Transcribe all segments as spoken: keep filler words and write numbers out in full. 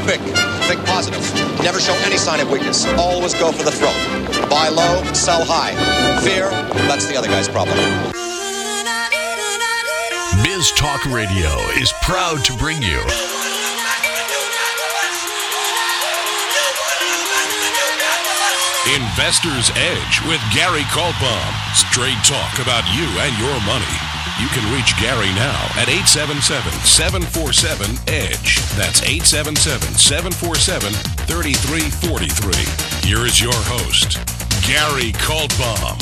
quick. Think positive. Never show any sign of weakness. Always go for the throat. Buy low, sell high. Fear, that's the other guy's problem. Biz Talk Radio is proud to bring you Investor's Edge with Gary Kaltbaum. Straight talk about you and your money. You can reach Gary now at eight seven seven, seven four seven, E D G E. That's eight seven seven, seven four seven, three three four three. Here is your host, Gary Kaltbaum.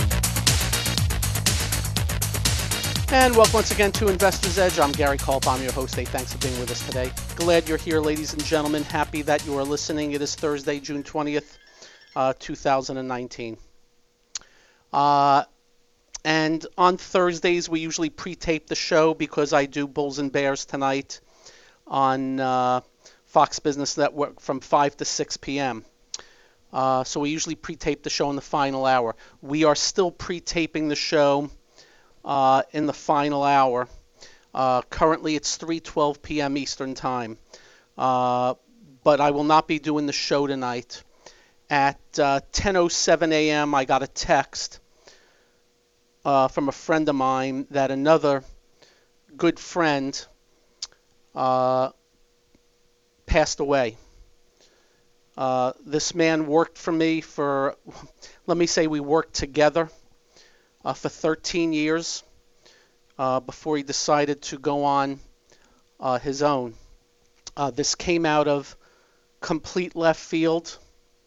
And welcome once again to Investor's Edge. I'm Gary Kaltbaum, your host. Hey, thanks for being with us today. Glad you're here, ladies and gentlemen. Happy that you are listening. It is Thursday, June twentieth, uh, two thousand nineteen. Uh, and on Thursdays, we usually pre-tape the show because I do Bulls and Bears tonight on uh, Fox Business Network from five to six p.m. Uh, so we usually pre-tape the show in the final hour. We are still pre-taping the show Uh, in the final hour. Uh, currently it's three twelve p.m. Eastern Time. Uh, but I will not be doing the show tonight. At uh, ten oh seven a.m. I got a text uh, from a friend of mine that another good friend uh, passed away. Uh, this man worked for me for, let me say we worked together Uh, for thirteen years uh, before he decided to go on uh, his own. Uh, this came out of complete left field.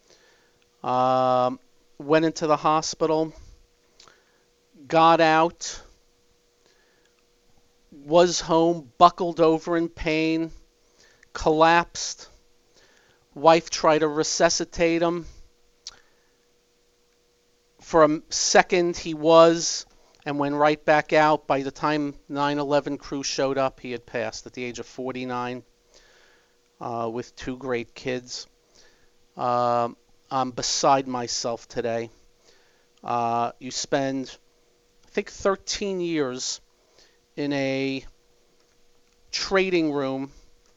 Um, went into the hospital, got out, was home, buckled over in pain, collapsed. Wife tried to resuscitate him. For a second, he was, and went right back out. By the time nine eleven crew showed up, he had passed at the age of forty-nine uh, with two great kids. Uh, I'm beside myself today. Uh, you spend, I think, thirteen years in a trading room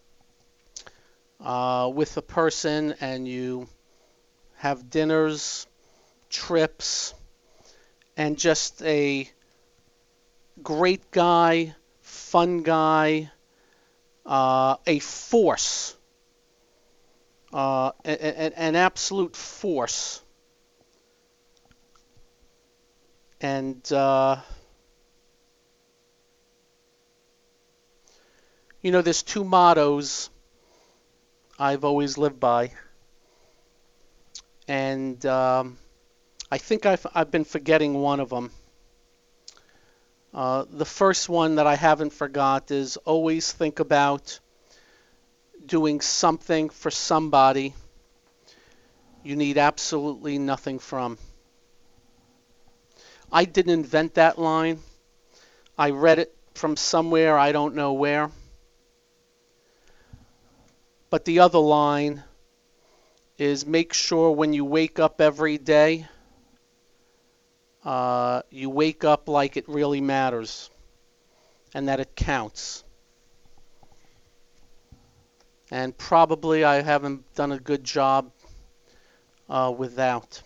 uh, with a person, and you have dinners, trips, and just a great guy, fun guy, uh, a force, uh, an, an absolute force. And uh, you know, there's two mottos I've always lived by, and um, I think I've, I've been forgetting one of them. Uh, the first one that I haven't forgot is always think about doing something for somebody you need absolutely nothing from. I didn't invent that line. I read it from somewhere, I don't know where. But the other line is make sure when you wake up every day, Uh, you wake up like it really matters and that it counts. And probably I haven't done a good job uh, without.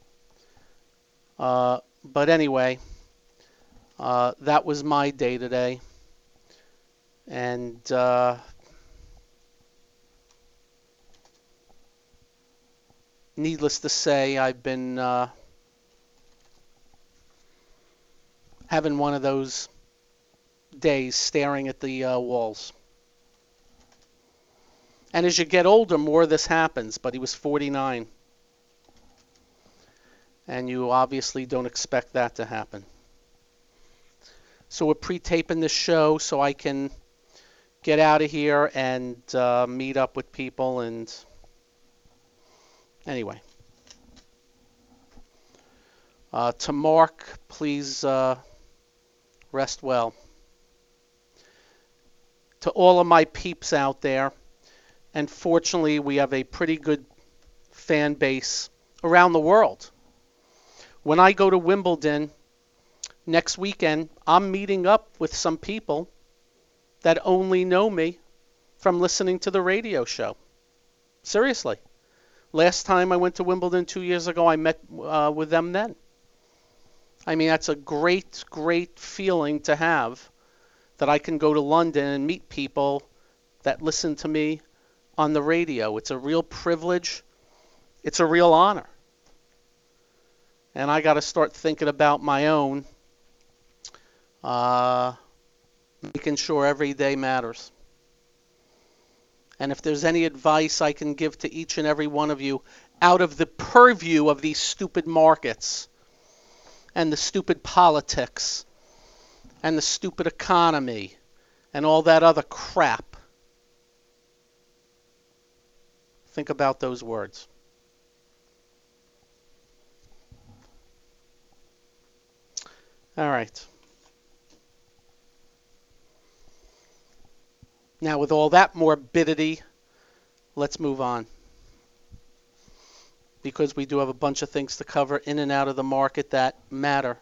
Uh, but anyway, uh, that was my day today. And uh, needless to say, I've been Uh, having one of those days staring at the uh, walls. And as you get older, more of this happens, but he was forty-nine. And you obviously don't expect that to happen. So we're pre-taping this show so I can get out of here and uh, meet up with people. And anyway. Uh, to Mark, please uh, rest well. To all of my peeps out there, and fortunately we have a pretty good fan base around the world. When I go to Wimbledon next weekend, I'm meeting up with some people that only know me from listening to the radio show. Seriously. Last time I went to Wimbledon two years ago, I met uh, with them then. I mean, that's a great, great feeling to have, that I can go to London and meet people that listen to me on the radio. It's a real privilege. It's a real honor. And I got to start thinking about my own, uh, making sure every day matters. And if there's any advice I can give to each and every one of you out of the purview of these stupid markets and the stupid politics and the stupid economy and all that other crap, think about those words. All right. Now, with all that morbidity, let's move on, because we do have a bunch of things to cover in and out of the market that matter.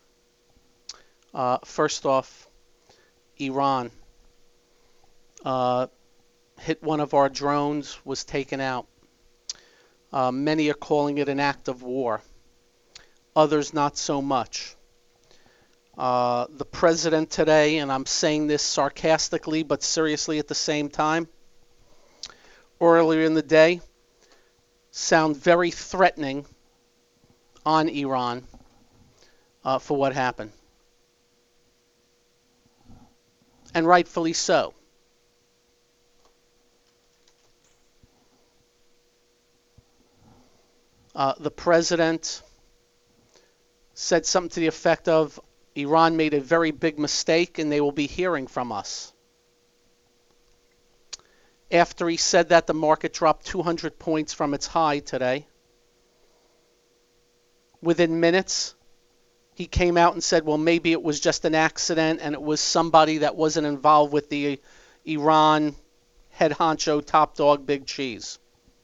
Uh, first off, Iran uh, hit one of our drones, was taken out. Uh, many are calling it an act of war. Others not so much. Uh, the president today, and I'm saying this sarcastically but seriously at the same time, earlier in the day, sound very threatening on Iran uh, for what happened. And rightfully so. Uh, the president said something to the effect of, Iran made a very big mistake and they will be hearing from us. After he said that, the market dropped two hundred points from its high today. Within minutes, he came out and said, well, maybe it was just an accident and it was somebody that wasn't involved with the Iran head honcho, top dog, big cheese.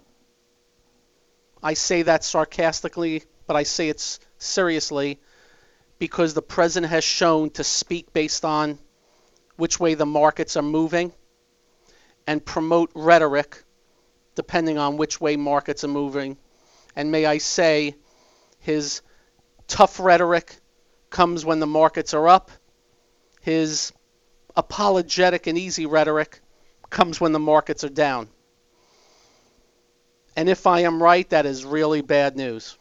I say that sarcastically, but I say it seriously, because the president has shown to speak based on which way the markets are moving and promote rhetoric depending on which way markets are moving. And may I say, his tough rhetoric comes when the markets are up. His apologetic and easy rhetoric comes when the markets are down. And if I am right, that is really bad news.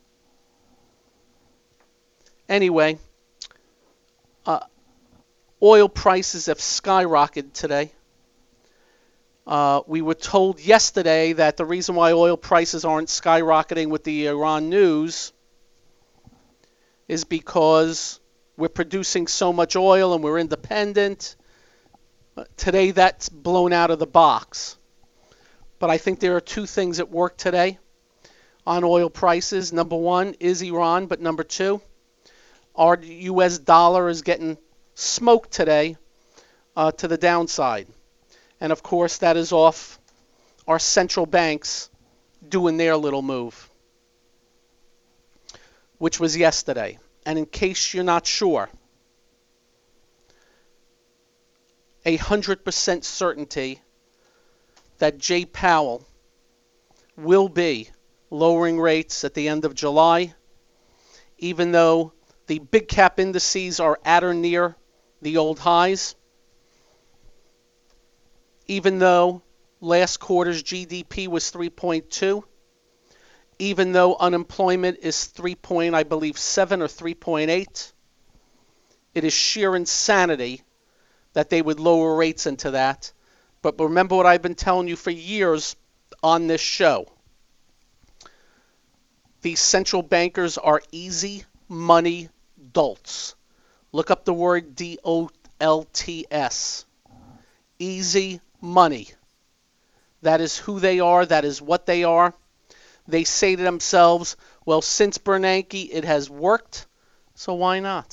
Anyway, uh, oil prices have skyrocketed today. Uh, we were told yesterday that the reason why oil prices aren't skyrocketing with the Iran news is because we're producing so much oil and we're independent. Uh, today that's blown out of the box. But I think there are two things at work today on oil prices. Number one is Iran, but number two, our U S dollar is getting smoked today uh, to the downside. And of course, that is off our central banks doing their little move, which was yesterday. And in case you're not sure, a hundred percent certainty that Jay Powell will be lowering rates at the end of July, even though the big cap indices are at or near the old highs, even though last quarter's G D P was three point two, even though unemployment is three point, I believe, seven or three point eight. It is sheer insanity that they would lower rates into that. But remember what I've been telling you for years on this show. These central bankers are easy money dolts. Look up the word D O L T S. Easy money. That is who they are. That is what they are. They say to themselves, well, since Bernanke, it has worked, so why not?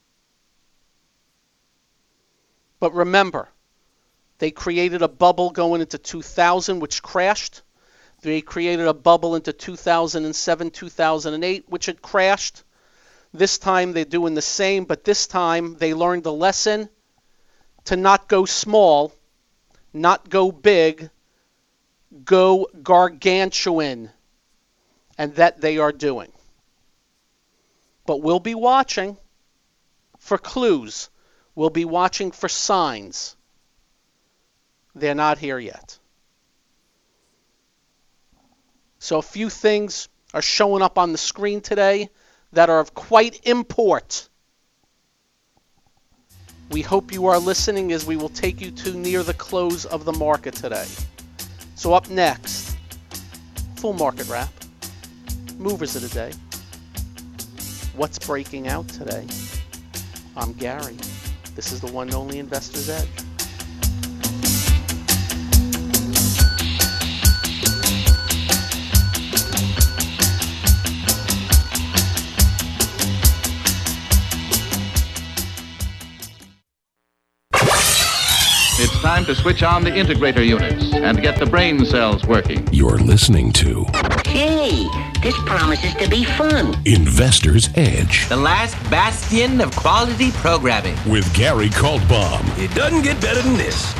But remember, they created a bubble going into two thousand, which crashed. They created a bubble into two thousand seven, two thousand eight, which had crashed. This time they're doing the same, but this time they learned the lesson to not go small, not go big, go gargantuan, and that they are doing. But we'll be watching for clues. We'll be watching for signs. They're not here yet. So a few things are showing up on the screen today that are of quite import. We hope you are listening as we will take you to near the close of the market today. So up next, full market wrap, movers of the day, what's breaking out today. I'm Gary. This is the one and only Investor's Edge. It's time to switch on the integrator units and get the brain cells working. You're listening to Hey, this promises to be fun. Investor's Edge The last bastion of quality programming. with Gary Kaltbaum. It doesn't get better than this.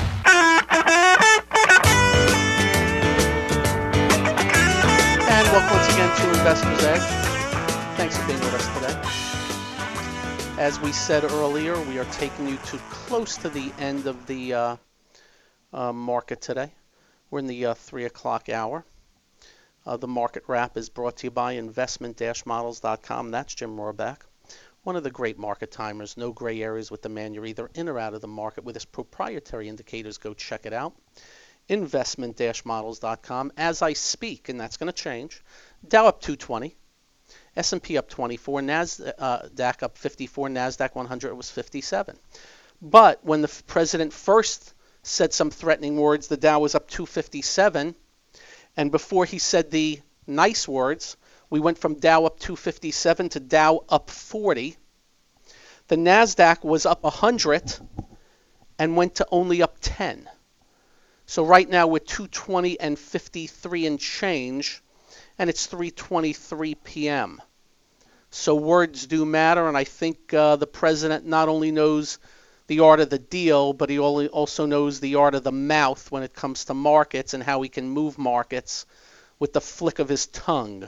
And welcome once again to Investor's Edge. Thanks for being with us today. As we said earlier, we are taking you to close to the end of the uh, uh, market today. We're in the uh, three o'clock hour. Uh, the market wrap is brought to you by investment dash models dot com. That's Jim Rohrbeck, one of the great market timers. No gray areas with the man. You're either in or out of the market with his proprietary indicators. Go check it out. investment dash models dot com. As I speak, and that's going to change, Dow up two twenty. S and P up twenty-four, NASDAQ up fifty-four, NASDAQ one hundred was fifty-seven. But when the president first said some threatening words, the Dow was up two fifty-seven. And before he said the nice words, we went from Dow up two fifty-seven to Dow up forty. The NASDAQ was up one hundred and went to only up ten. So right now we're two twenty and fifty-three and change. And it's three twenty-three p.m. So words do matter, and I think uh, the president not only knows the art of the deal, but he also knows the art of the mouth when it comes to markets and how he can move markets with the flick of his tongue.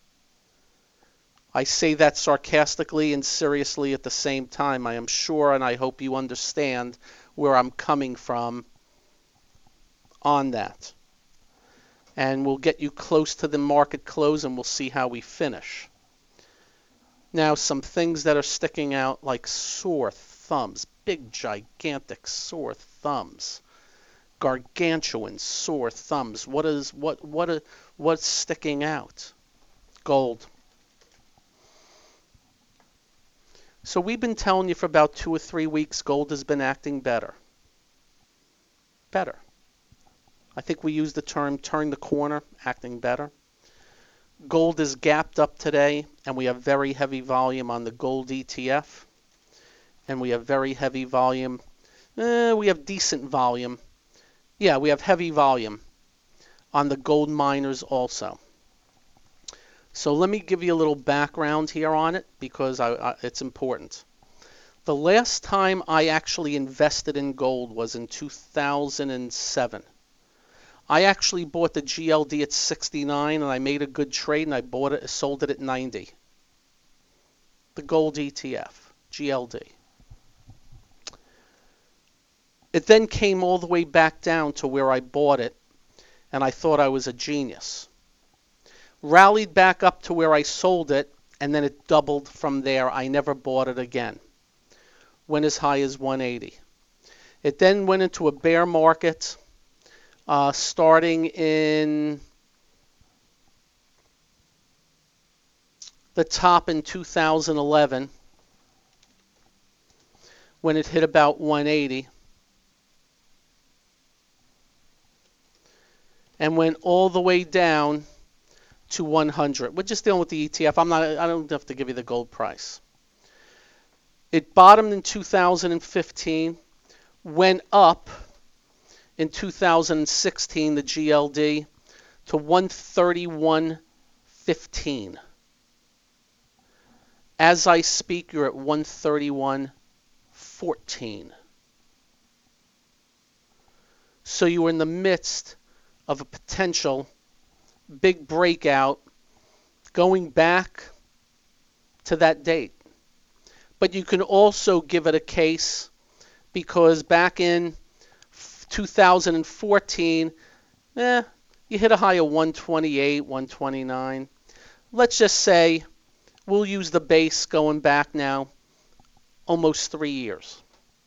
I say that sarcastically and seriously at the same time. I am sure, and I hope you understand where I'm coming from on that. And we'll get you close to the market close and we'll see how we finish. Now, some things that are sticking out like sore thumbs, big, gigantic sore thumbs, gargantuan sore thumbs. What is what what a, what's sticking out? Gold. So we've been telling you for about two or three weeks, gold has been acting better. Better. I think we use the term turn the corner, acting better. Gold is gapped up today, and we have very heavy volume on the gold E T F. And we have very heavy volume. Eh, we have decent volume. Yeah, we have heavy volume on the gold miners also. So let me give you a little background here on it because I, I, it's important. The last time I actually invested in gold was in two thousand seven. I actually bought the G L D at sixty-nine, and I made a good trade, and I bought it, sold it at ninety. The gold E T F, G L D. It then came all the way back down to where I bought it, and I thought I was a genius. Rallied back up to where I sold it, and then it doubled from there. I never bought it again. Went as high as one eighty. It then went into a bear market. Uh, starting in the top in two thousand eleven, when it hit about one eighty, and went all the way down to one hundred. We're just dealing with the E T F. I'm not. I don't have to give you the gold price. It bottomed in two thousand fifteen, went up in two thousand sixteen, the G L D, to one thirty-one fifteen. As I speak, you're at one thirty-one fourteen. So you were in the midst of a potential big breakout going back to that date. But you can also give it a case because back in two thousand fourteen, eh, you hit a high of one twenty-eight, one twenty-nine. Let's just say we'll use the base going back now almost three years.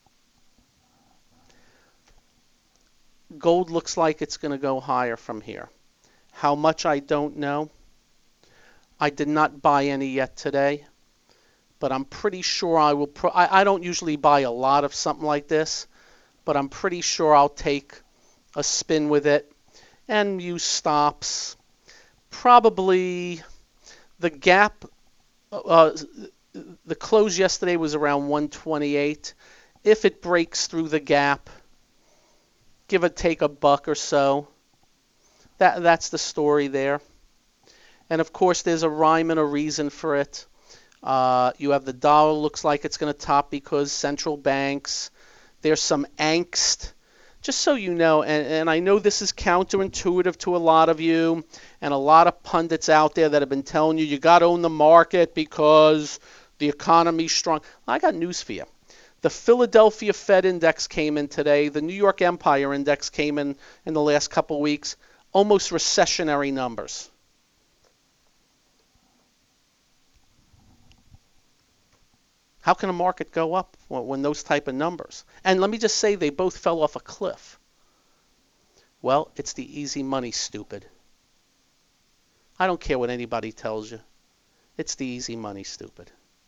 Gold looks like it's going to go higher from here. How much, I don't know. I did not buy any yet today, but I'm pretty sure I will. Pro- I, I don't usually buy a lot of something like this, but I'm pretty sure I'll take a spin with it and use stops. Probably the gap, uh, the close yesterday was around one twenty-eight. If it breaks through the gap, give or take a buck or so. That that's the story there. And of course, there's a rhyme and a reason for it. Uh, you have the dollar looks like it's going to top because central banks. There's some angst. Just so you know, and, and I know this is counterintuitive to a lot of you and a lot of pundits out there that have been telling you you got to own the market because the economy's strong. I got news for you. The Philadelphia Fed Index came in today. The New York Empire Index came in in the last couple weeks. Almost recessionary numbers. How can a market go up when those type of numbers? And let me just say they both fell off a cliff. Well, it's the easy money, stupid. I don't care what anybody tells you. It's the easy money, stupid.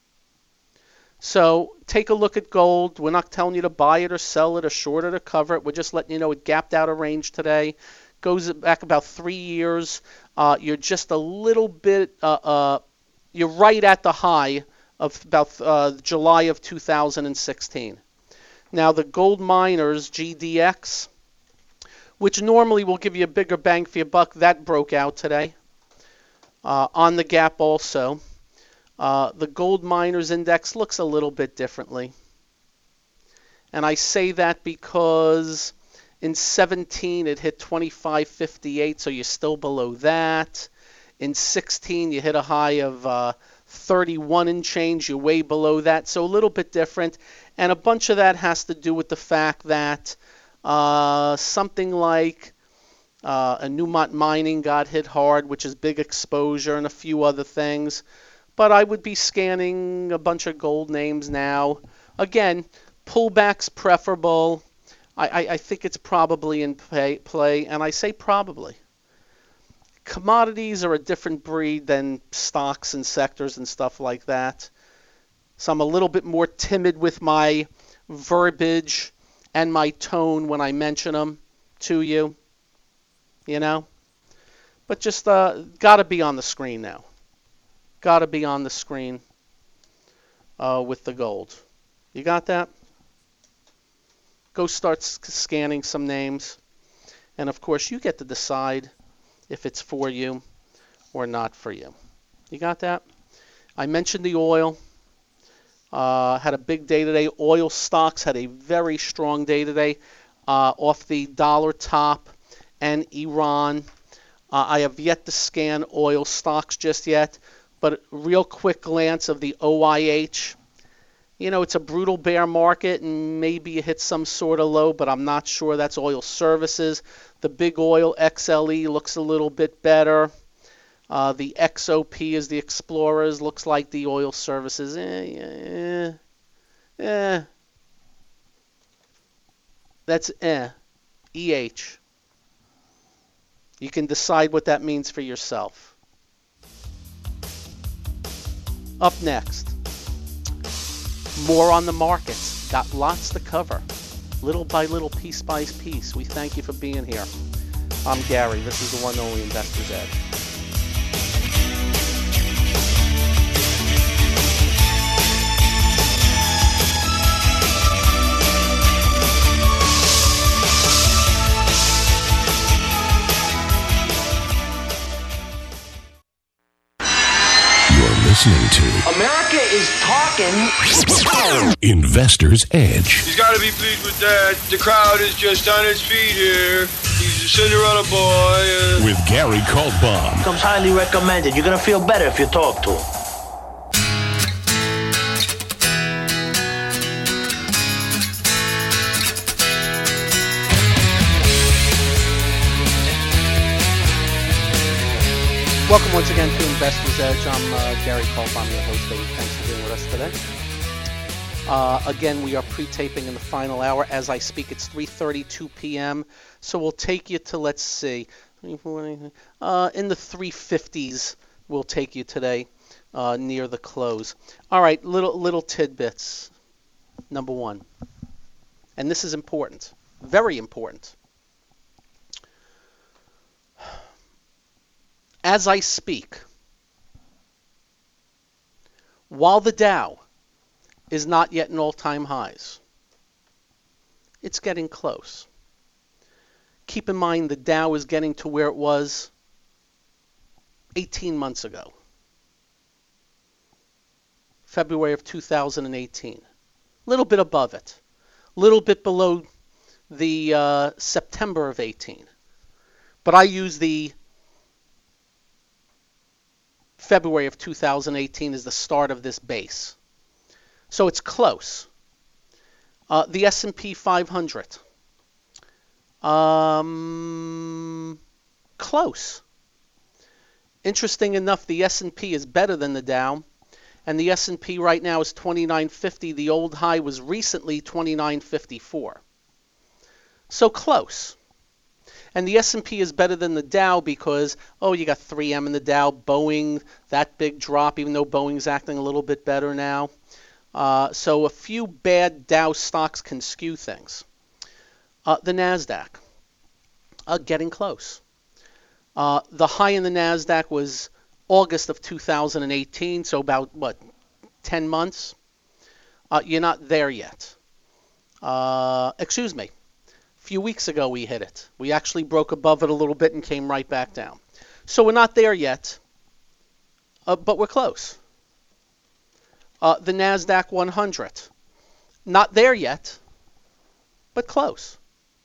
So take a look at gold. We're not telling you to buy it or sell it or short it or cover it. We're just letting you know it gapped out of range today. Goes back about three years. Uh, you're just a little bit, uh, uh, you're right at the high of about uh, July of two thousand sixteen. Now the gold miners, G D X, which normally will give you a bigger bang for your buck, that broke out today. Uh, on the gap also. Uh, the gold miners index looks a little bit differently. And I say that because in seventeen it hit twenty-five fifty-eight, so you're still below that. In sixteen you hit a high of uh, thirty-one and change, you're way below that, so a little bit different. And a bunch of that has to do with the fact that uh, something like uh, a Newmont Mining got hit hard, which is big exposure, and a few other things. But I would be scanning a bunch of gold names now. Again, pullback's preferable. I, I, I think it's probably in play, play, and I say probably. Commodities are a different breed than stocks and sectors and stuff like that. So I'm a little bit more timid with my verbiage and my tone when I mention them to you, you know. But just uh, got to be on the screen now. Got to be on the screen uh, with the gold. You got that? Go start scanning some names. And of course, you get to decide if it's for you or not for you. You got that? I mentioned the oil. Uh, had a big day today. Oil stocks had a very strong day today uh, off the dollar top and Iran. Uh, I have yet to scan oil stocks just yet, but real quick glance of the O I H. You know, it's a brutal bear market, and maybe you hit some sort of low, but I'm not sure. That's oil services. The big oil X L E looks a little bit better. Uh, the X O P is the Explorers. Looks like the oil services. Eh, eh, eh. That's eh. E H. You can decide what that means for yourself. Up next, more on the markets. Got lots to cover. Little by little, piece by piece. We thank you for being here. I'm Gary. This is the one and only Investor's Edge. Listening to America is talking. Investor's Edge. He's got to be pleased with that. The crowd is just on its feet here. He's a Cinderella boy. Uh... With Gary Kaltbaum. Comes highly recommended. You're going to feel better if you talk to him. Welcome once again to Investor's Edge. I'm uh, Gary Kaltbaum, your host. Thanks for being with us today. Uh, again, we are pre-taping in the final hour. As I speak, it's three thirty-two p.m. So we'll take you to, let's see, uh, in the three fifties we'll take you today uh, near the close. All right, little little tidbits. Number one, and this is important, very important. As I speak, while the Dow is not yet in all-time highs, it's getting close. Keep in mind the Dow is getting to where it was eighteen months ago, February of two thousand eighteen. A little bit above it, a little bit below the uh, September of eighteen. But I use the February of two thousand eighteen is the start of this base. So it's close. Uh, the S and P five hundred. Um, close. Interesting enough, the S and P is better than the Dow. And the S and P right now is twenty-nine fifty. The old high was recently twenty-nine fifty-four. So close. And the S and P is better than the Dow because, oh, you got three M in the Dow, Boeing, that big drop, even though Boeing's acting a little bit better now. Uh, so a few bad Dow stocks can skew things. Uh, the NASDAQ, uh, getting close. Uh, the high in the NASDAQ was August of two thousand eighteen, so about, what, ten months? Uh, you're not there yet. Uh, excuse me. A few weeks ago we hit it. We actually broke above it a little bit and came right back down. So we're not there yet, uh, but we're close. Uh, the NASDAQ one hundred, not there yet, but close.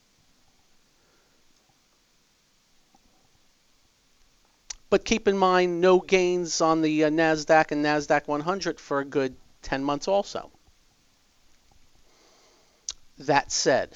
But keep in mind, no gains on the uh, NASDAQ and NASDAQ one hundred for a good ten months also. That said,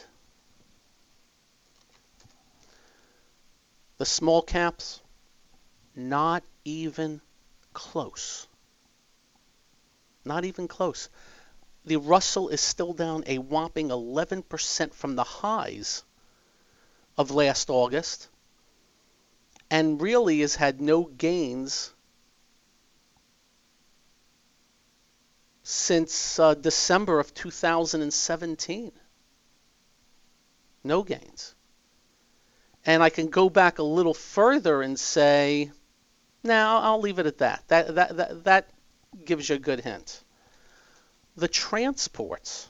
the small caps, not even close. Not even close. The Russell is still down a whopping eleven percent from the highs of last August, and really has had no gains since uh, December of two thousand seventeen. No gains. And I can go back a little further and say, now I'll leave it at that. That, that, that, that gives you a good hint. The transports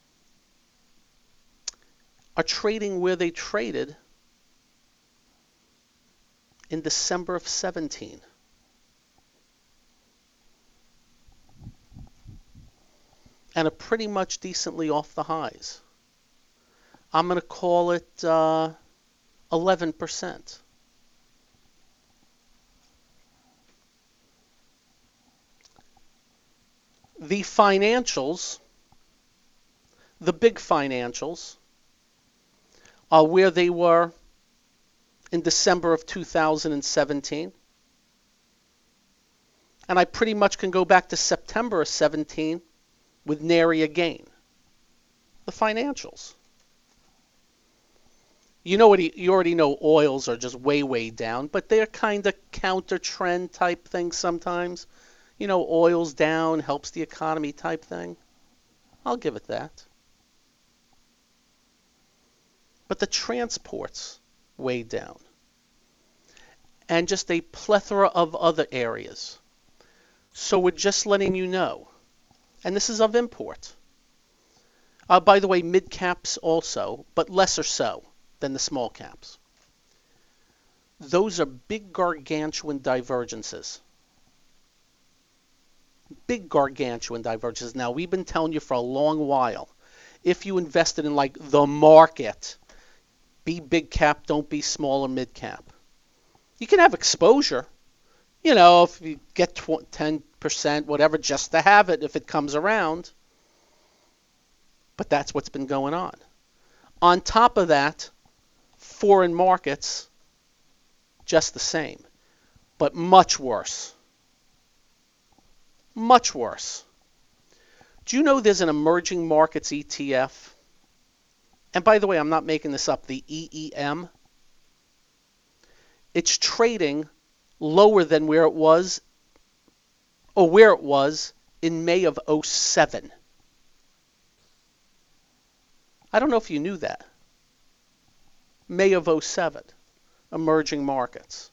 are trading where they traded in December of seventeen. And are pretty much decently off the highs. I'm going to call it uh, eleven percent. The financials, the big financials, are where they were in December of two thousand seventeen. And I pretty much can go back to September of seventeen with nary a gain. The financials. You know what? You already know oils are just way, way down, but they're kind of counter trend type things sometimes. You know, oil's down, helps the economy type thing. I'll give it that. But the transports way down. And just a plethora of other areas. So we're just letting you know. And this is of import. Uh, by the way, mid caps also, but lesser so than the small caps. Those are big gargantuan divergences. Big gargantuan divergences. Now, we've been telling you for a long while, if you invested in like the market, be big cap, don't be small or mid cap. You can have exposure, you know, if you get ten percent, whatever, just to have it if it comes around. But that's what's been going on. On top of that, foreign markets, just the same, but much worse. Much worse. Do you know there's an emerging markets E T F? And by the way, I'm not making this up, the E E M. It's trading lower than where it was, or where it was in May of oh seven. I don't know if you knew that. May of oh seven, emerging markets.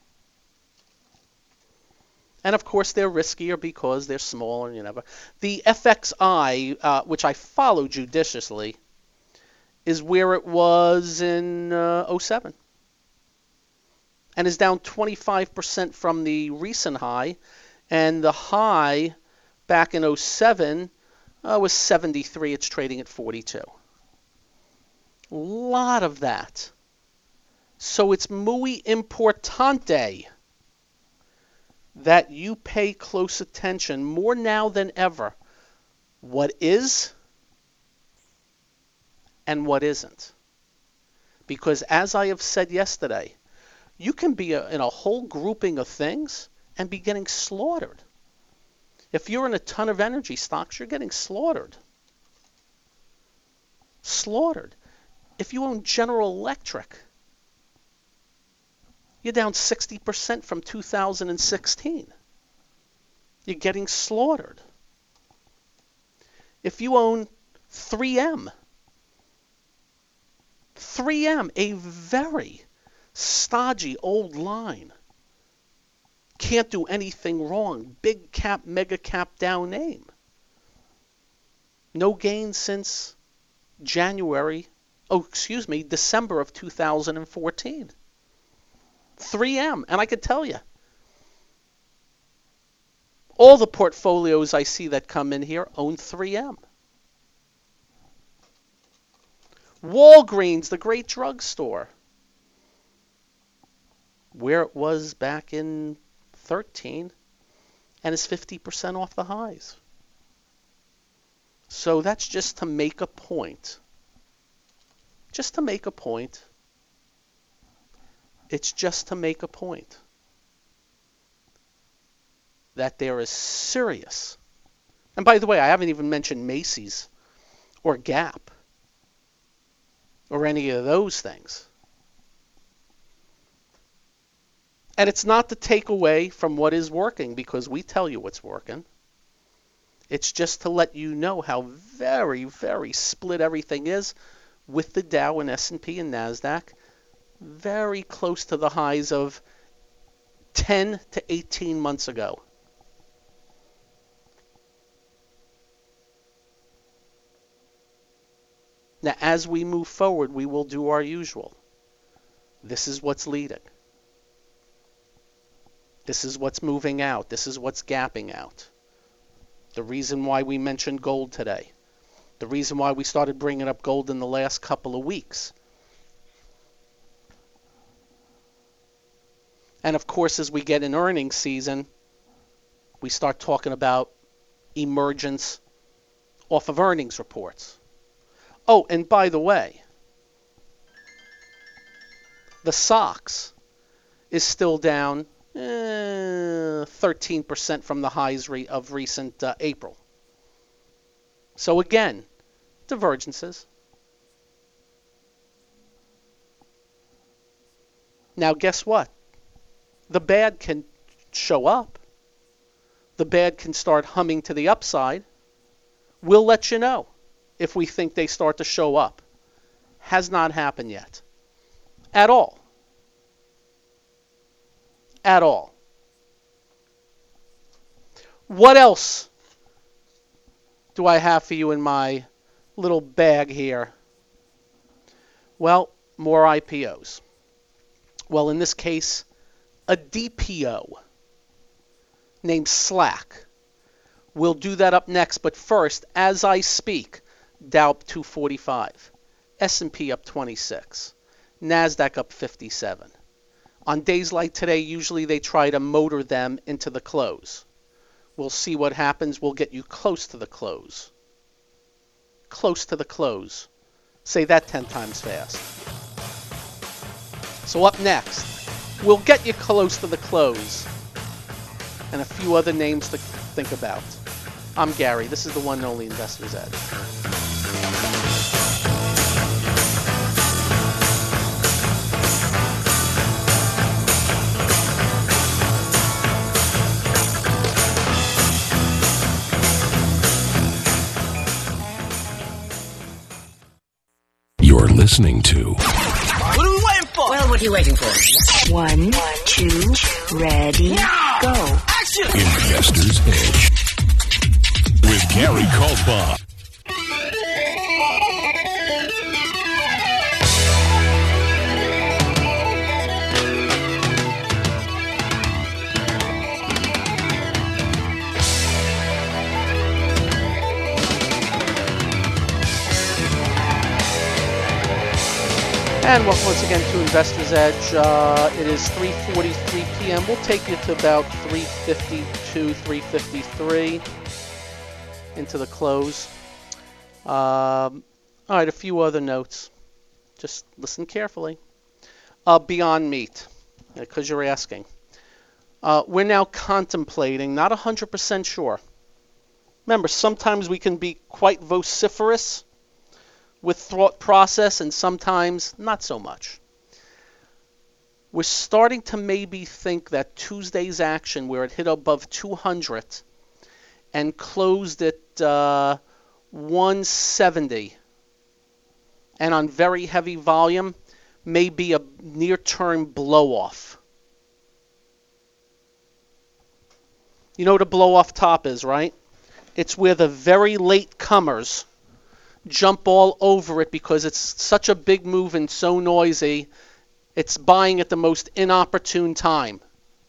And of course, they're riskier because they're smaller. You know, the F X I, uh, which I follow judiciously, is where it was in uh, oh seven, and is down twenty-five percent from the recent high, and the high back in oh seven uh, was seventy-three. It's trading at forty-two. A lot of that. So it's muy importante that you pay close attention more now than ever what is and what isn't. Because as I have said yesterday, you can be a, in a whole grouping of things and be getting slaughtered. If you're in a ton of energy stocks, you're getting slaughtered. Slaughtered. If you own General Electric, you're down sixty percent from two thousand sixteen. You're getting slaughtered. If you own three M, three M, a very stodgy old line, can't do anything wrong. Big cap, mega cap down name. No gain since January, oh, excuse me, December of two thousand fourteen. three M, and I could tell you, all the portfolios I see that come in here own three M. Walgreens, the great drugstore, where it was back in thirteen, and is fifty percent off the highs. So that's just to make a point. Just to make a point. It's just to make a point that there is serious, and by the way, I haven't even mentioned Macy's or Gap or any of those things. And it's not to take away from what is working, because we tell you what's working. It's just to let you know how very, very split everything is, with the Dow and S and P and NASDAQ very close to the highs of ten to eighteen months ago. Now, as we move forward, we will do our usual. This is what's leading. This is what's moving out. This is what's gapping out. The reason why we mentioned gold today. The reason why we started bringing up gold in the last couple of weeks. And of course, as we get in earnings season, we start talking about emergence off of earnings reports. Oh, and by the way, the S O X is still down eh, thirteen percent from the highs re- of recent uh, April. So again, divergences. Now guess what? The bad can show up. The bad can start humming to the upside. We'll let you know if we think they start to show up. Has not happened yet. At all. At all. What else do I have for you in my little bag here? Well, more I P Os. Well, in this case, a D P O named Slack We'll do that up next, but first, as I speak, Dow up two forty-five, S and P up twenty-six, NASDAQ up fifty-seven. On days like today, usually they try to motor them into the close. We'll see what happens. We'll get you close to the close. Close to the close. Say that ten times fast. So up next, we'll get you close to the close. And a few other names to think about. I'm Gary. This is the one and only Investor's Edge. You're listening to... What are we waiting for? Well, what are you waiting for? One, two, ready, go. Action! Investor's Edge with Gary Kaltbaum. And welcome once again to Investor's Edge. Uh, it is three forty-three p.m. We'll take you to about three fifty-two, three fifty-three into the close. Um, all right, a few other notes. Just listen carefully. Uh, Beyond Meat, because you're asking. Uh, we're now contemplating, not one hundred percent sure. Remember, sometimes we can be quite vociferous with thought process, and sometimes not so much. We're starting to maybe think that Tuesday's action, where it hit above two hundred and closed at uh, one seventy, and on very heavy volume, may be a near-term blow-off. You know what a blow-off top is, right? It's where the very late comers jump all over it because it's such a big move and so noisy, it's buying at the most inopportune time.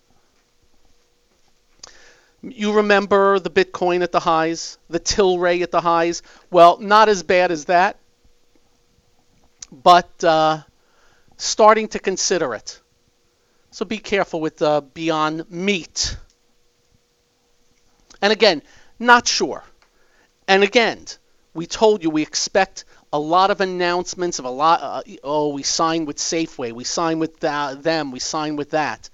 You remember the Bitcoin at the highs, the Tilray at the highs? Well, not as bad as that, but uh, starting to consider it. So be careful with uh, Beyond Meat. And again, not sure. And again, we told you we expect a lot of announcements of a lot. Uh, oh, we signed with Safeway. We signed with uh, them. We signed with that.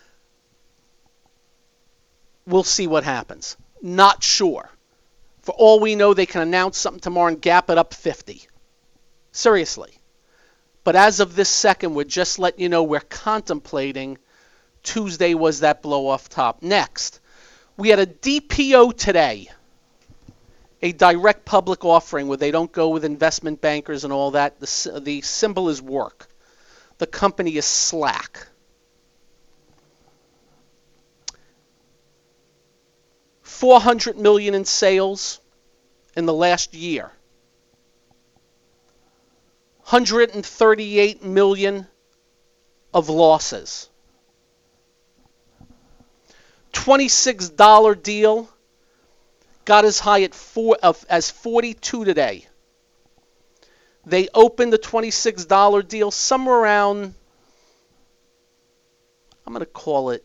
We'll see what happens. Not sure. For all we know, they can announce something tomorrow and gap it up fifty. Seriously. But as of this second, we're just letting you know we're contemplating Tuesday was that blow-off top. Next, we had a D P O today. A direct public offering where they don't go with investment bankers and all that. The, the symbol is work. The company is Slack. four hundred million dollars in sales in the last year. one hundred thirty-eight million dollars of losses. twenty-six dollars deal. Got as high at four, uh, as forty-two today. They opened the twenty-six dollars deal somewhere around, I'm going to call it,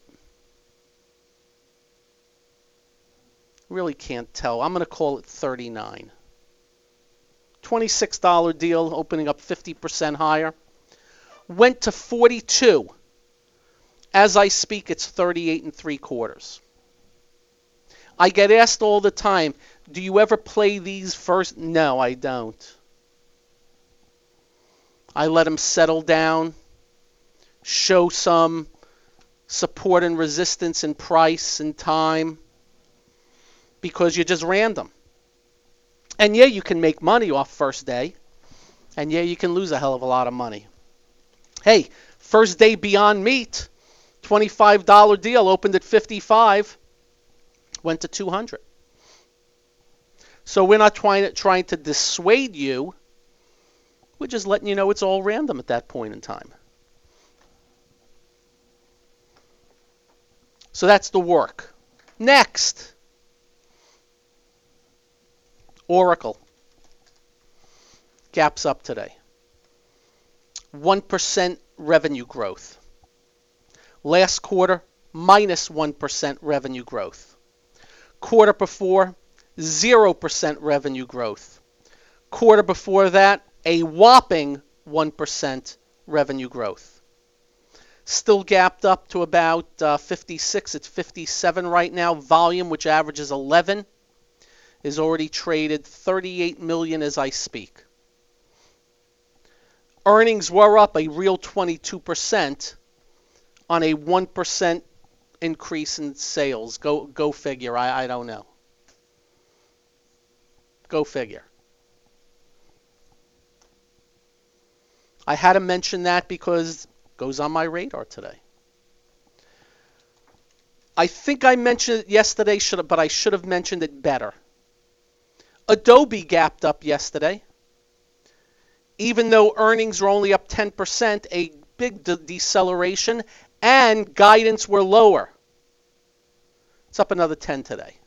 really can't tell. I'm going to call it thirty-nine. twenty-six dollars deal opening up fifty percent higher. Went to forty-two. As I speak, it's thirty-eight and three quarters. I get asked all the time, do you ever play these first? No, I don't. I let them settle down, show some support and resistance in price and time, because you're just random. And yeah, you can make money off first day, and yeah, you can lose a hell of a lot of money. Hey, first day Beyond Meat, twenty-five dollars deal, opened at fifty-five. Went to two hundred. So we're not trying to, trying to dissuade you. We're just letting you know it's all random at that point in time. So that's the work. Next, Oracle gaps up today. one percent revenue growth. Last quarter, minus one percent revenue growth. Quarter before, zero percent revenue growth. Quarter before that, a whopping one percent revenue growth. Still gapped up to about uh, fifty-six. It's fifty-seven right now. Volume, which averages eleven, is already traded thirty-eight million as I speak. Earnings were up a real twenty-two percent on a one percent increase in sales. Go go figure. I, I don't know. Go figure. I had to mention that because it goes on my radar today. I think I mentioned it yesterday, should have, but I should have mentioned it better. Adobe gapped up yesterday. Even though earnings were only up ten percent, a big de- deceleration, and guidance were lower. It's up another ten today.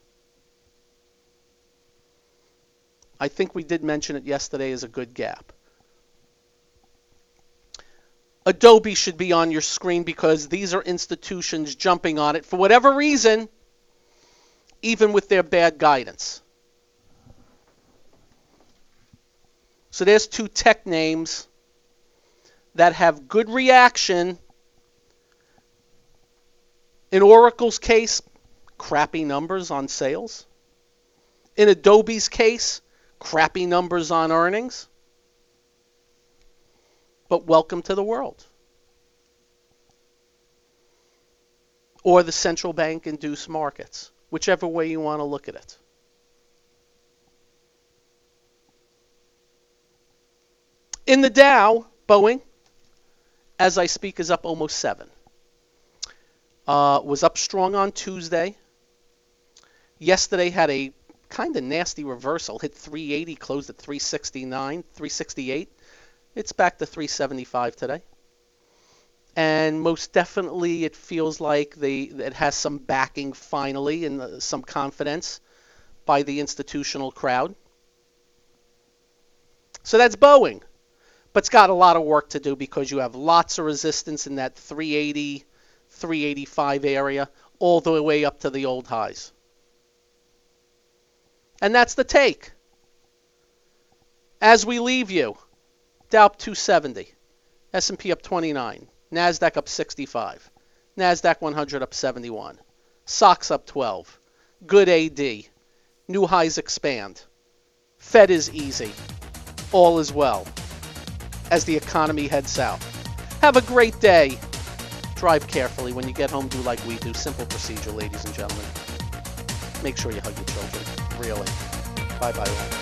I think we did mention it yesterday as a good gap. Adobe should be on your screen because these are institutions jumping on it for whatever reason, even with their bad guidance. So there's two tech names that have good reaction. In Oracle's case, crappy numbers on sales. In Adobe's case, crappy numbers on earnings. But welcome to the world. Or the central bank induced markets, whichever way you want to look at it. In the Dow, Boeing, as I speak, is up almost seven. Uh, was up strong on Tuesday. Yesterday had a kind of nasty reversal. Hit three eighty, closed at three sixty-nine, three sixty-eight. It's back to three seventy-five today. And most definitely it feels like they it has some backing finally and uh, some confidence by the institutional crowd. So that's Boeing. But it's got a lot of work to do because you have lots of resistance in that three eighty, three eighty-five area, all the way up to the old highs. And that's the take. As we leave you, Dow up two seventy, S and P up twenty-nine, NASDAQ up sixty-five, NASDAQ one hundred up seventy-one, S O X up twelve, good A D, new highs expand, Fed is easy, all is well as the economy heads south. Have a great day. Drive carefully. When you get home, do like we do. Simple procedure, ladies and gentlemen. Make sure you hug your children. Really. Bye-bye.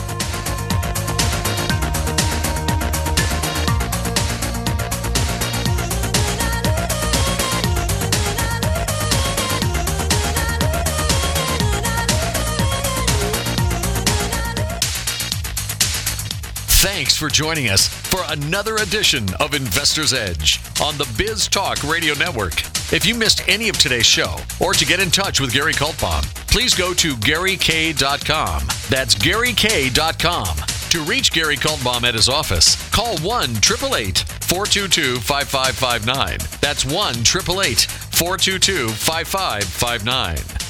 Thanks for joining us for another edition of Investor's Edge on the Biz Talk Radio Network. If you missed any of today's show or to get in touch with Gary Kaltbaum, please go to Gary K dot com. That's Gary K dot com. To reach Gary Kaltbaum at his office, call one eight eight eight, four two two, five five five nine. That's one eight eight eight, four two two, five five five nine.